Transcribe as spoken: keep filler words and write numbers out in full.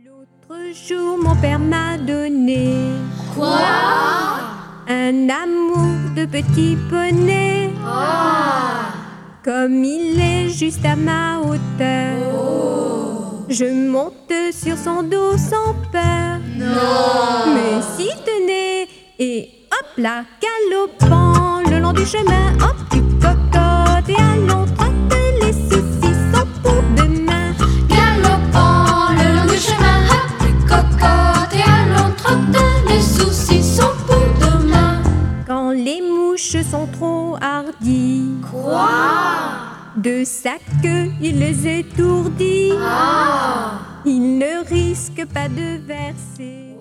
L'autre jour, mon père m'a donné Quoi? un amour de petit poney. Ah. Comme il est juste à ma hauteur, Oh. je monte sur son dos sans peur. Non. Mais si tenez, et hop là, galopant le long du chemin, hop, tu cocottes et allons, trotte, les soucis sont pour demain. Galopant le long du chemin, hop, tu cocottes et allons, trotte, les soucis sont pour demain. Quand les mouches sont trop hardies, Quoi? de sa queue il les étourdit. Ah. Il ne risque pas de verser